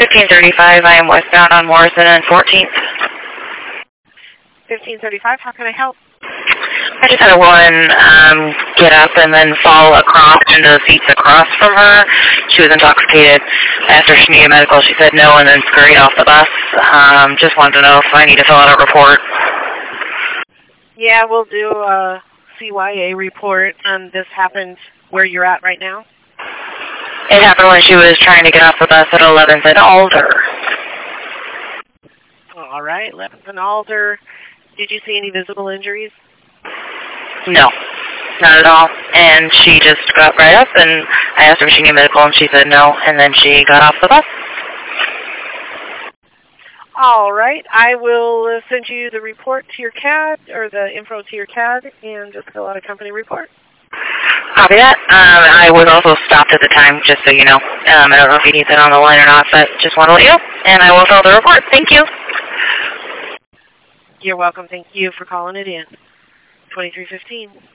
1535, I am westbound on Morrison and 14th. 1535, how can I help? I just had a woman get up and then fall across into the seats across from her. She was intoxicated. I asked her if she needed medical. She said no and then scurried off the bus. Just wanted to know if I need to fill out a report. Yeah, we'll do a CYA report. This happened where you're at right now? It happened when she was trying to get off the bus at 11th and Alder. All right, 11th and Alder. Did you see any visible injuries? No, not at all. And she just got right up, and I asked her if she needed medical, and she said no, and then she got off the bus. All right, I will send you the report to your CAD, or the info to your CAD, and just fill out a company report. Copy that. I was also stopped at the time, just so you know. I don't know if you need that on the line or not, but just want to let you know, and I will fill the report. Thank you. You're welcome. Thank you for calling it in. 2315.